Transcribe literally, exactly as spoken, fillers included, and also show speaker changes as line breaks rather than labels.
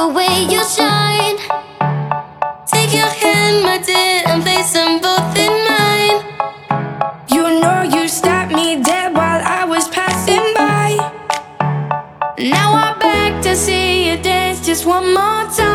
the way you shine. Take your hand, my dear, and place them both in mine.
You know you stopped me dead while I was passing by. Now I beg to see you dance just one more time.